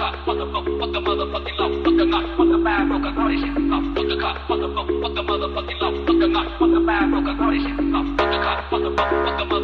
car, fuck the boat, fuck the motherfucking law, fuck the knot, fuck the bad broke, all this shit off. Fuck the car, fuck the boat, fuck the motherfucking law, fuck the knot, fuck the bad broke, all this shit off. Fuck the car, fuck the boat, fuck the